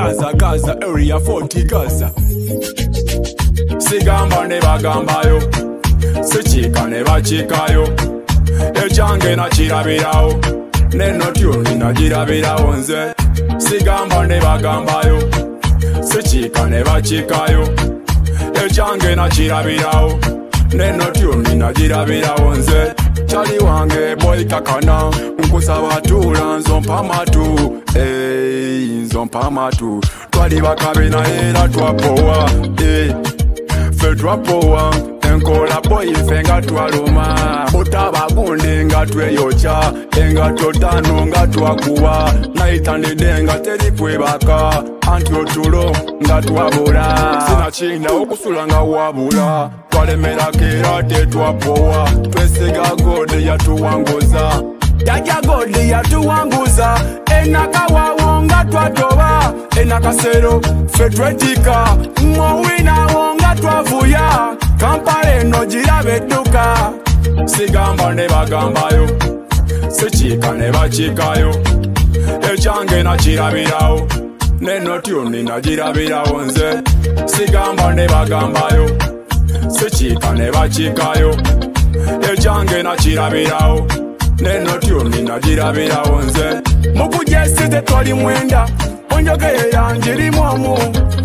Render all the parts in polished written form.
Gaza, Gaza, area 40 Gaza. Sigamba ne bagambayo, sichika ne bachikayo. Echange na chirabirawo, neno tuni na jirabirawo nze. Sigamba ne bagambayo, sichika ne bachikayo. Echange na chirabirawo, neno tuni na jirabirawo nze. Chali wange boy kakana, nkusaba tula nzompa matu. Nzompa matu. Twali bakabe na era twapowa. Fe twapowa. Enkola boy fenga twaluma. Otaba gundi nga tweyocha. Enga totano nga twakuwa. Naitandide nga teripwebaka. Anti otulo nga twabula. Sina china okusula nga wabula. Twalemera kera tetwapowa. Twesiga godi yatuwanguza. Jaja godi yatuwanguza. Enaka wawonga twatoba. Enaka sero fetwetika. Mwowina wonga twavuya. Kampale no jirabe duka. Sigamba ne bagambayo, sichika ne bachikayo. Echange na chirabirawo, neno tuni na jirabirawo nze. Sigamba ne bagambayo, sichika ne bachikayo. Echange na chirabirawo, neno tuni na jirabirawo nze. Mukujesite twali mwenda, onjogeye yanjiri mwamu.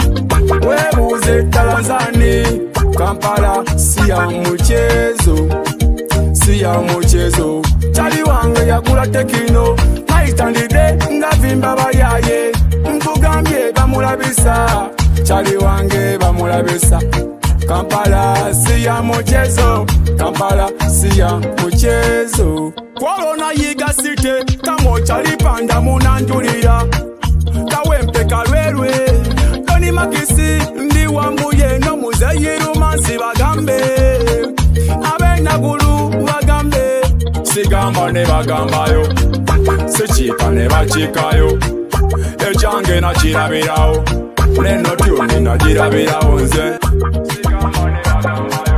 Webuze Tanzania, Kampala, siya mchezo, siya mchezo. Chali wange yakula tekino, naitandide nga vimba bayaye. Nkugambye bamulabisa, chali wange bamulabisa. Kampala, siya mchezo, Kampala, siya mchezo. Corona yiga site, kamo chali panda munandulira. Kawempe kalwerwe, Tony Makisi, ndi wambuye no muzeyiru mansi bagambe. Abena gulu bagambe. Sigamba ne bagambayo, sichika ne bachikayo. Echange na chirabirawo, neno tuni na jirabirawo nze. Sigamba ne bagambayo.